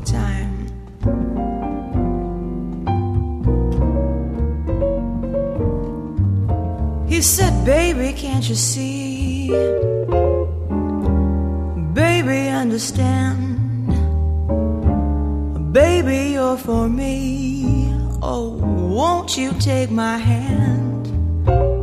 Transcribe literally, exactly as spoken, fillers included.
time. He said, baby, can't you see? Baby, understand. Baby, you're for me. Oh, won't you take my hand?